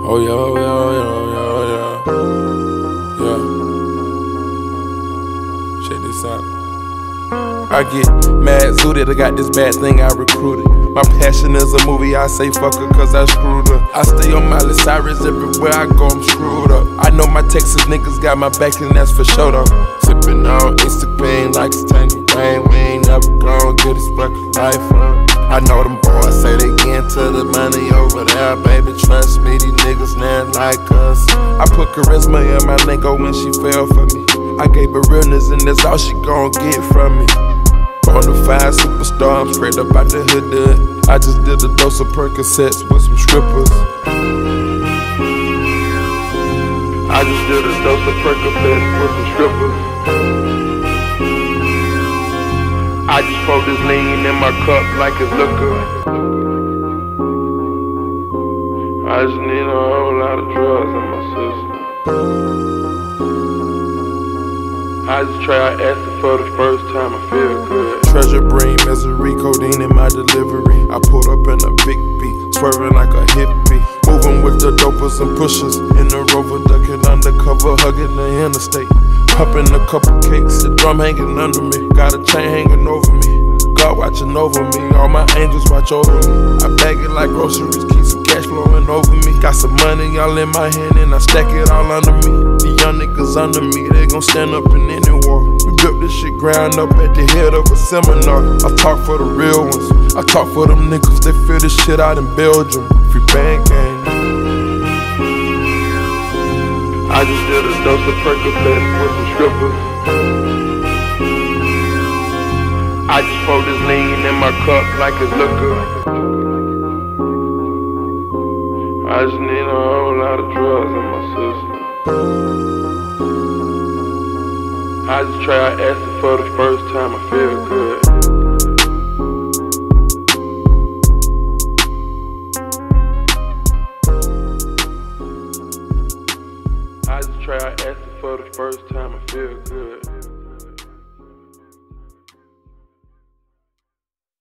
Oh yeah, oh yeah, oh yeah, oh yeah, yeah. Check this out. I get mad zooted, I got this bad thing I recruited. My passion is a movie, I say fuck her cause I screwed her. I stay on Miley Cyrus everywhere I go, I'm screwed up. I know my Texas niggas got my back and that's for sure though. Sippin' on Instagram like it's Tangerine. We ain't never gon' get this fucking life up. I know them boys say they get to the money over there, baby. Trust me, these niggas not like us. I put charisma in my lingo when she fell for me. I gave her realness and that's all she gon' get from me. Bonafide superstar, I'm straight up out the hood. I just did a dose of Percocets with some strippers. I just did a dose of Percocets with some strippers. I just pour this lean in my cup like it's liquor. I just need a whole lot of drugs in my system. I just try acid for the first time, I feel good. Treasure bring misery, codeine in my delivery. I pulled up in a big beat, swerving like a hippie. Moving with the dopers and pushers in the Rover, ducking undercover, hugging the interstate. Pumping a couple cakes, the drum hanging under me. Got a chain hanging over me, God watching over me. All my angels watch over me. I bag it like groceries, keep some cash flowing over me. Got some money all in my hand and I stack it all under me. The young niggas under me, they gon' stand up in any war. We built this shit ground up at the head of a seminar. I talk for the real ones, I talk for them niggas, they feel this shit out in Belgium. Free band gang. I just did a dose of Percocets with some strippers. I just pour this lean in my cup like it's liquor. I just need a whole lot of drugs in my system. I just try acid for the first time, I feel good. I just try acid for the first time, I feel good.